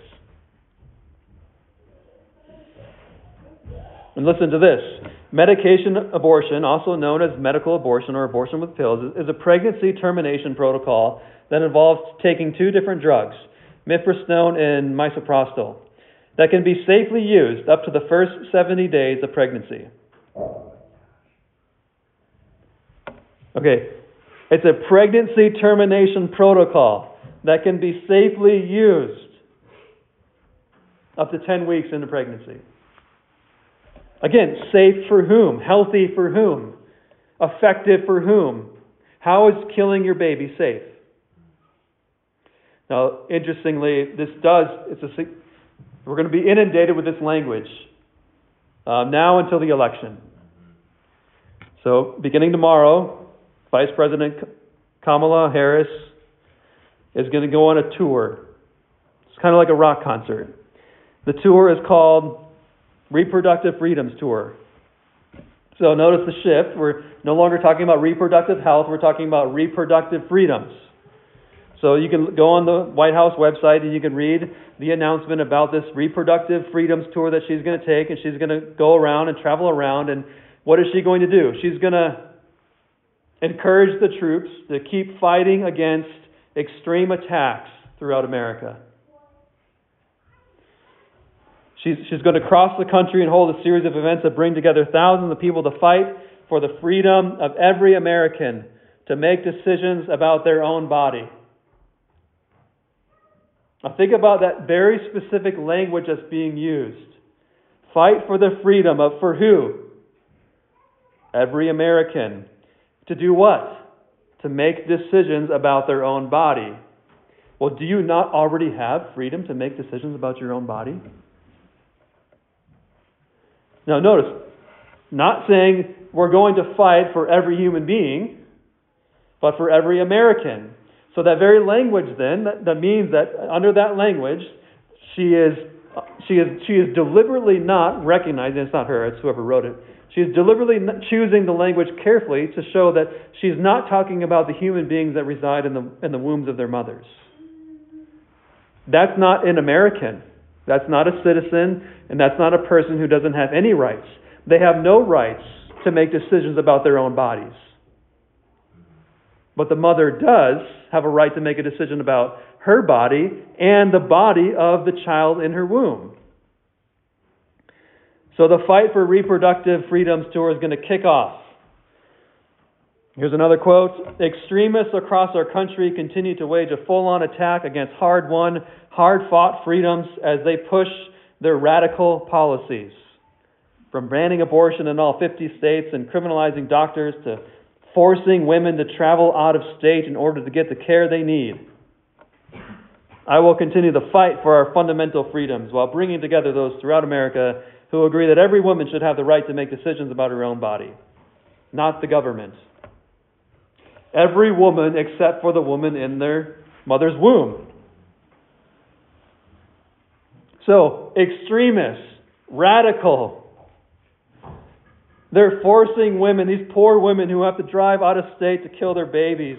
And listen to this. Medication abortion, also known as medical abortion or abortion with pills, is a pregnancy termination protocol that involves taking two different drugs, mifepristone and misoprostol, that can be safely used up to the first seventy days of pregnancy. Okay, it's a pregnancy termination protocol that can be safely used up to ten weeks into pregnancy. Again, safe for whom? Healthy for whom? Effective for whom? How is killing your baby safe? Now, interestingly, this does, it's a, we're going to be inundated with this language uh, now until the election. So, beginning tomorrow, Vice President Kamala Harris is going to go on a tour. It's kind of like a rock concert. The tour is called Reproductive Freedoms Tour. So notice the shift. We're no longer talking about reproductive health. We're talking about reproductive freedoms. So you can go on the White House website and you can read the announcement about this Reproductive Freedoms Tour that she's going to take, and she's going to go around and travel around. And what is she going to do? She's going to encourage the troops to keep fighting against extreme attacks throughout America. She's, she's going to cross the country and hold a series of events that bring together thousands of people to fight for the freedom of every American to make decisions about their own body. Now think about that very specific language that's being used. Fight for the freedom of, for who? Every American. To do what? To make decisions about their own body. Well, do you not already have freedom to make decisions about your own body? Now notice, not saying we're going to fight for every human being, but for every American. So that very language then, that, that means that under that language, she is she is she is deliberately not recognizing, it's not her, it's whoever wrote it. She is deliberately choosing the language carefully to show that she's not talking about the human beings that reside in the in the wombs of their mothers. That's not an American. That's not a citizen, and that's not a person who doesn't have any rights. They have no rights to make decisions about their own bodies. But the mother does have a right to make a decision about her body and the body of the child in her womb. So the Fight for Reproductive Freedoms Tour is going to kick off Here's another quote. Extremists across our country continue to wage a full-on attack against hard-won, hard-fought freedoms as they push their radical policies. From banning abortion in all fifty states and criminalizing doctors to forcing women to travel out of state in order to get the care they need. I will continue the fight for our fundamental freedoms while bringing together those throughout America who agree that every woman should have the right to make decisions about her own body, not the government. Every woman except for the woman in their mother's womb. So, extremists, radical. They're forcing women, these poor women who have to drive out of state to kill their babies.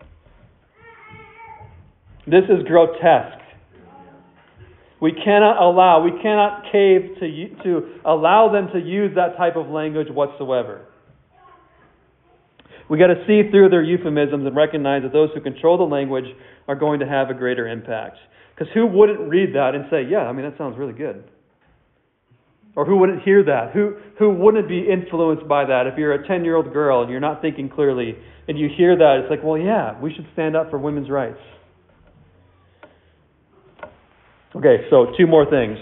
This is grotesque. We cannot allow, we cannot cave to, to allow them to use that type of language whatsoever. We got to see through their euphemisms and recognize that those who control the language are going to have a greater impact. Because who wouldn't read that and say, yeah, I mean, that sounds really good? Or who wouldn't hear that? Who who wouldn't be influenced by that? If you're a ten-year-old girl and you're not thinking clearly and you hear that, it's like, well, yeah, we should stand up for women's rights. Okay, so two more things.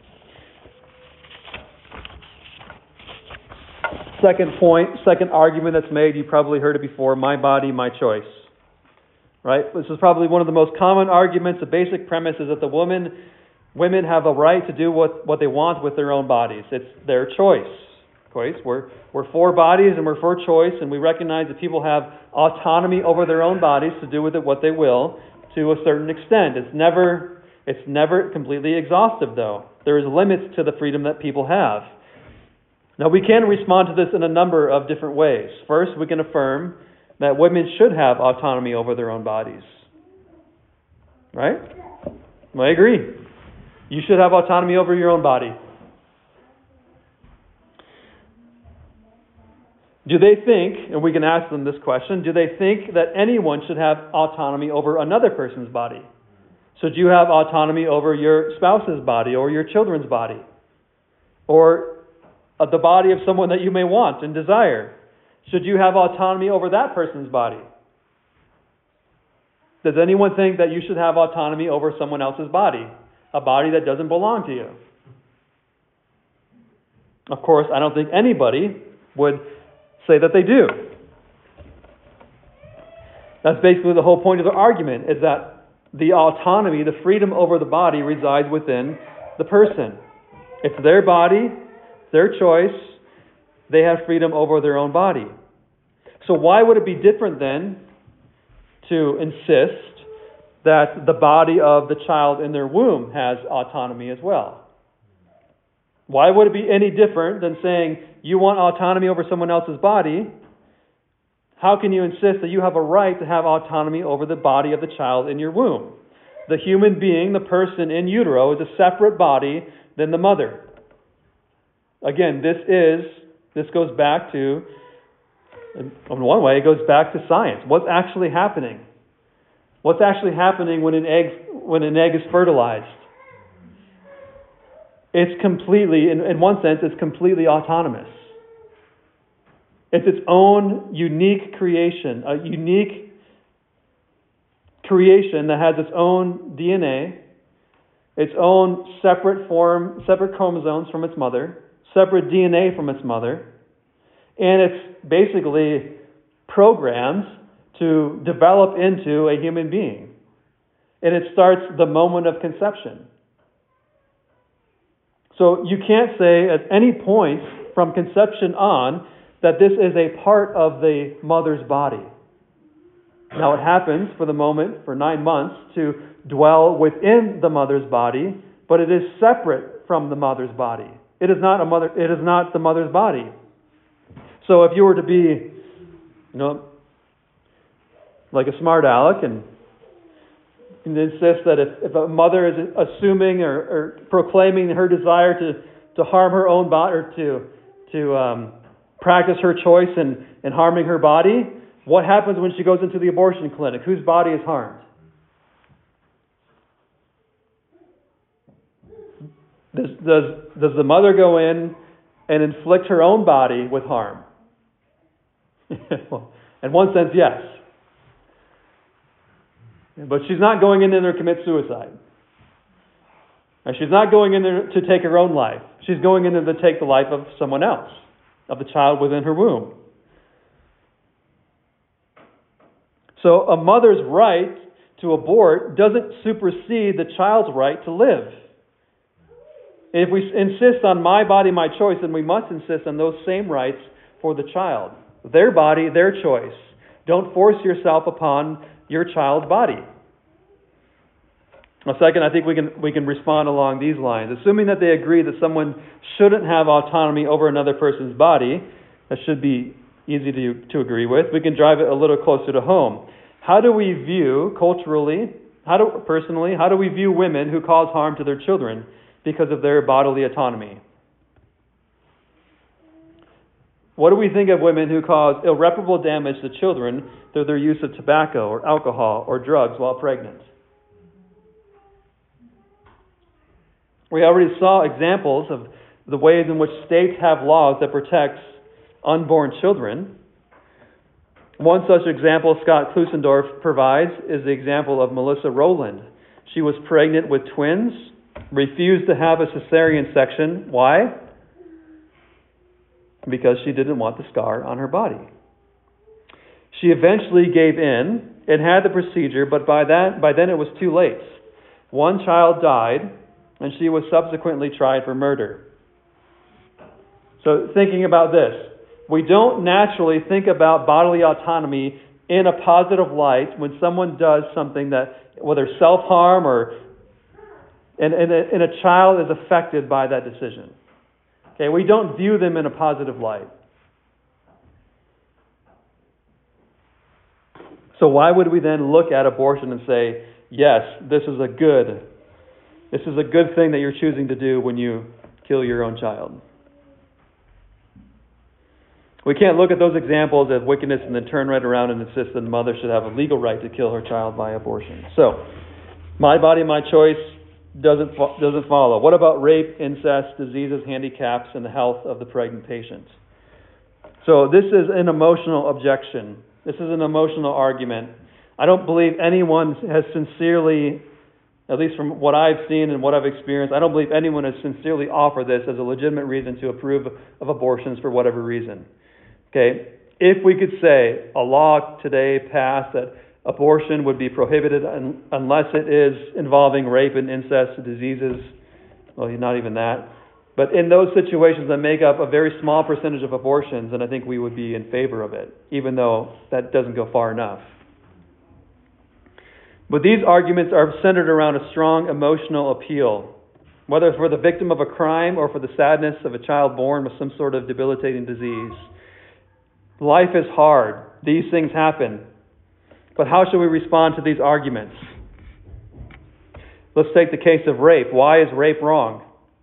Second point, second argument that's made, you probably heard it before, my body, my choice. Right? This is probably one of the most common arguments. The basic premise is that the woman, women have a right to do what, what they want with their own bodies. It's their choice. Choice. We're, we're for bodies and we're for choice, and we recognize that people have autonomy over their own bodies to do with it what they will to a certain extent. It's never, it's never completely exhaustive, though. There is limits to the freedom that people have. Now, we can respond to this in a number of different ways. First, we can affirm that women should have autonomy over their own bodies. Right? I agree. You should have autonomy over your own body. Do they think, and we can ask them this question, do they think that anyone should have autonomy over another person's body? Should you have autonomy over your spouse's body or your children's body? Or of the body of someone that you may want and desire? Should you have autonomy over that person's body? Does anyone think that you should have autonomy over someone else's body? A body that doesn't belong to you? Of course, I don't think anybody would say that they do. That's basically the whole point of the argument, is that the autonomy, the freedom over the body resides within the person. It's their body, their choice. They have freedom over their own body. So why would it be different then to insist that the body of the child in their womb has autonomy as well? Why would it be any different than saying you want autonomy over someone else's body? How can you insist that you have a right to have autonomy over the body of the child in your womb? The human being, the person in utero, is a separate body than the mother. Again, this is, this goes back to, in one way, it goes back to science. What's actually happening? What's actually happening when an egg, when an egg is fertilized? It's completely, in, in one sense, it's completely autonomous. It's its own unique creation, a unique creation that has its own D N A, its own separate form, separate chromosomes from its mother, separate D N A from its mother, and it's basically programmed to develop into a human being. And it starts the moment of conception. So you can't say at any point from conception on that this is a part of the mother's body. Now it happens for the moment, for nine months, to dwell within the mother's body, but it is separate from the mother's body. It is not a mother. It is not the mother's body. So if you were to be, you know, like a smart aleck and, and insist that if, if a mother is assuming or, or proclaiming her desire to, to harm her own body or to to um, practice her choice in, in harming her body, what happens when she goes into the abortion clinic? Whose body is harmed? Does, does, does the mother go in and inflict her own body with harm? And In one sense, yes. But she's not going in there to commit suicide. And she's not going in there to take her own life. She's going in there to take the life of someone else, of the child within her womb. So a mother's right to abort doesn't supersede the child's right to live. If we insist on my body, my choice, then we must insist on those same rights for the child. Their body, their choice. Don't force yourself upon your child's body. A second, I think we can we can respond along these lines. Assuming that they agree that someone shouldn't have autonomy over another person's body, that should be easy to, to agree with, we can drive it a little closer to home. How do we view, culturally, how do, personally, how do we view women who cause harm to their children because of their bodily autonomy? What do we think of women who cause irreparable damage to children through their use of tobacco or alcohol or drugs while pregnant? We already saw examples of the ways in which states have laws that protect unborn children. One such example Scott Klusendorf provides is the example of Melissa Rowland. She was pregnant with twins, refused to have a cesarean section. Why? Because she didn't want the scar on her body. She eventually gave in and had the procedure, but by that by then it was too late. One child died, and she was subsequently tried for murder. So thinking about this, we don't naturally think about bodily autonomy in a positive light when someone does something that, whether self-harm or, and, and, a, and a child is affected by that decision. Okay, we don't view them in a positive light. So why would we then look at abortion and say, yes, this is a good, this is a good thing that you're choosing to do when you kill your own child? We can't look at those examples as wickedness and then turn right around and insist that the mother should have a legal right to kill her child by abortion. So, my body, my choice doesn't doesn't follow. What about rape, incest, diseases, handicaps, and the health of the pregnant patient? So this is an emotional objection. This is an emotional argument. I don't believe anyone has sincerely, at least from what I've seen and what I've experienced, I don't believe anyone has sincerely offered this as a legitimate reason to approve of abortions for whatever reason. Okay, if we could say a law today passed that abortion would be prohibited un- unless it is involving rape and incest diseases, well, not even that. But in those situations that make up a very small percentage of abortions, then I think we would be in favor of it, even though that doesn't go far enough. But these arguments are centered around a strong emotional appeal, whether for the victim of a crime or for the sadness of a child born with some sort of debilitating disease. Life is hard. These things happen. But how should we respond to these arguments? Let's take the case of rape. Why is rape wrong?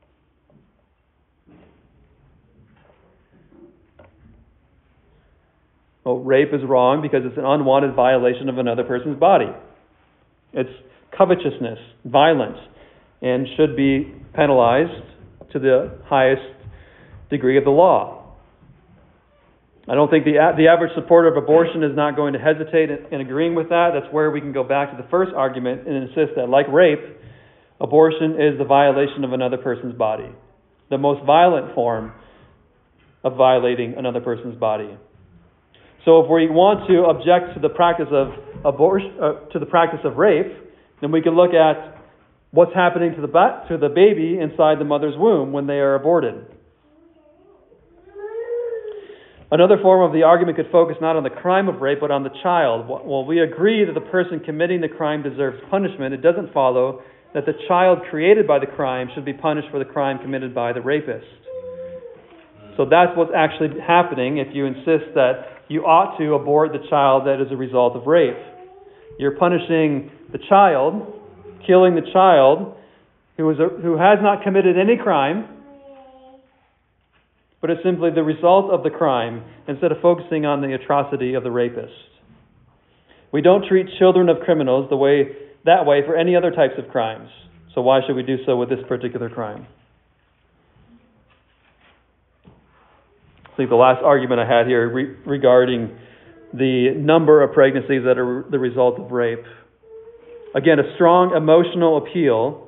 Well, rape is wrong because it's an unwanted violation of another person's body. It's covetousness, violence, and should be penalized to the highest degree of the law. I don't think the the average supporter of abortion is not going to hesitate in, in agreeing with that. That's where we can go back to the first argument and insist that, like rape, abortion is the violation of another person's body, the most violent form of violating another person's body. So, if we want to object to the practice of abortion, uh, to the practice of rape, then we can look at what's happening to the ba- to the baby inside the mother's womb when they are aborted. Another form of the argument could focus not on the crime of rape, but on the child. While we agree that the person committing the crime deserves punishment, it doesn't follow that the child created by the crime should be punished for the crime committed by the rapist. So that's what's actually happening if you insist that you ought to abort the child that is a result of rape. You're punishing the child, killing the child who is a, who has not committed any crime, but it's simply the result of the crime instead of focusing on the atrocity of the rapist. We don't treat children of criminals the way that way for any other types of crimes. So why should we do so with this particular crime? I think the last argument I had here re- regarding the number of pregnancies that are the result of rape. Again, a strong emotional appeal.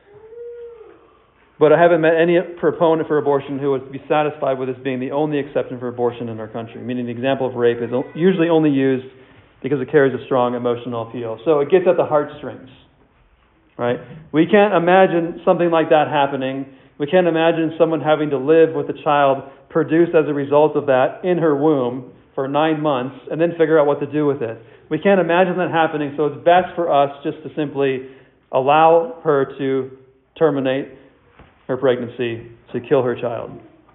But I haven't met any proponent for abortion who would be satisfied with this being the only exception for abortion in our country, meaning the example of rape is usually only used because it carries a strong emotional appeal. So it gets at the heartstrings, right? We can't imagine something like that happening. We can't imagine someone having to live with a child produced as a result of that in her womb for nine months and then figure out what to do with it. We can't imagine that happening, so it's best for us just to simply allow her to terminate her pregnancy, to kill her child.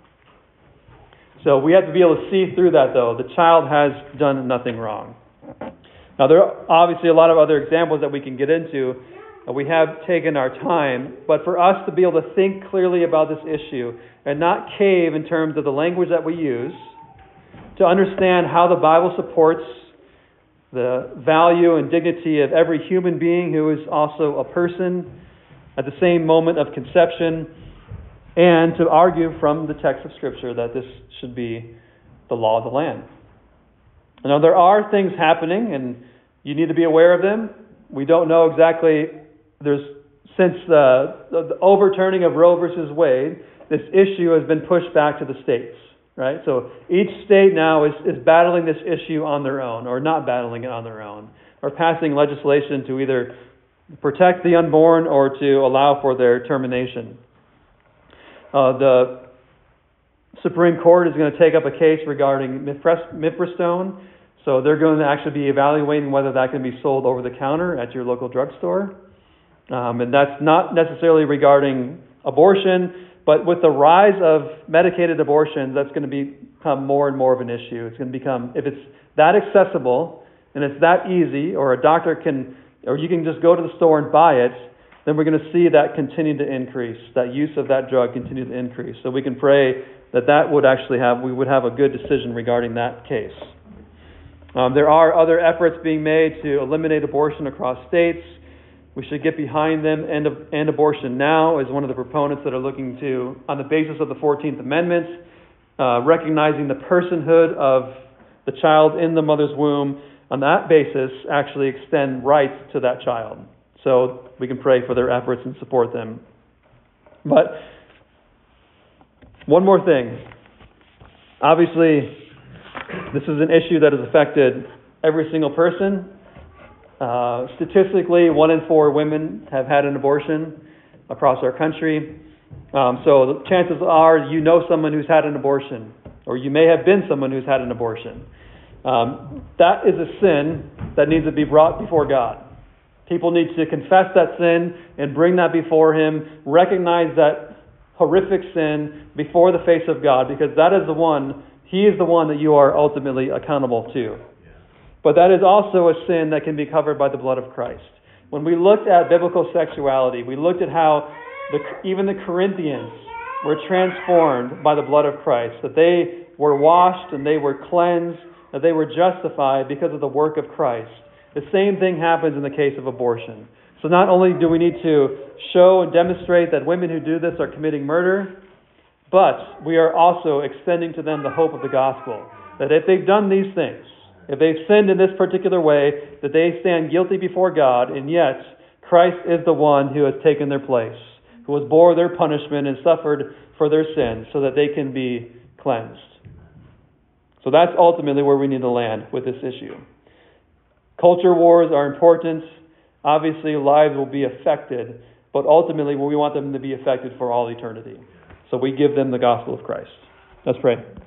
So we have to be able to see through that, though. The child has done nothing wrong. Now, there are obviously a lot of other examples that we can get into. We have taken our time, but for us to be able to think clearly about this issue and not cave in terms of the language that we use, to understand how the Bible supports the value and dignity of every human being who is also a person at the same moment of conception, and to argue from the text of Scripture that this should be the law of the land. Now, there are things happening, and you need to be aware of them. We don't know exactly. There's since the, the overturning of Roe versus Wade, this issue has been pushed back to the states, right? So each state now is, is battling this issue on their own, or not battling it on their own, or passing legislation to either protect the unborn or to allow for their termination. Uh, the Supreme Court is going to take up a case regarding mifepristone. So they're going to actually be evaluating whether that can be sold over the counter at your local drugstore. Um, and that's not necessarily regarding abortion, but with the rise of medicated abortions, that's going to become more and more of an issue. It's going to become, if it's that accessible and it's that easy, or a doctor can, or you can just go to the store and buy it, then we're going to see that continue to increase, that use of that drug continue to increase. So we can pray that that would actually have, we would have a good decision regarding that case. Um, there are other efforts being made to eliminate abortion across states. We should get behind them. End, of, end abortion now is one of the proponents that are looking to, on the basis of the fourteenth Amendment, uh, recognizing the personhood of the child in the mother's womb, on that basis, actually extend rights to that child. So we can pray for their efforts and support them. But one more thing. Obviously, this is an issue that has affected every single person. Uh, statistically, one in four women have had an abortion across our country. Um, so the chances are you know someone who's had an abortion, or you may have been someone who's had an abortion. Um, that is a sin that needs to be brought before God. People need to confess that sin and bring that before Him, recognize that horrific sin before the face of God, because that is the one, He is the one that you are ultimately accountable to. But that is also a sin that can be covered by the blood of Christ. When we looked at biblical sexuality, we looked at how the, even the Corinthians were transformed by the blood of Christ, that they were washed and they were cleansed, that they were justified because of the work of Christ. The same thing happens in the case of abortion. So not only do we need to show and demonstrate that women who do this are committing murder, but we are also extending to them the hope of the gospel. That if they've done these things, if they've sinned in this particular way, that they stand guilty before God, and yet Christ is the one who has taken their place, who has bore their punishment and suffered for their sins so that they can be cleansed. So that's ultimately where we need to land with this issue. Culture wars are important. Obviously, lives will be affected, but ultimately we want them to be affected for all eternity. So we give them the gospel of Christ. Let's pray.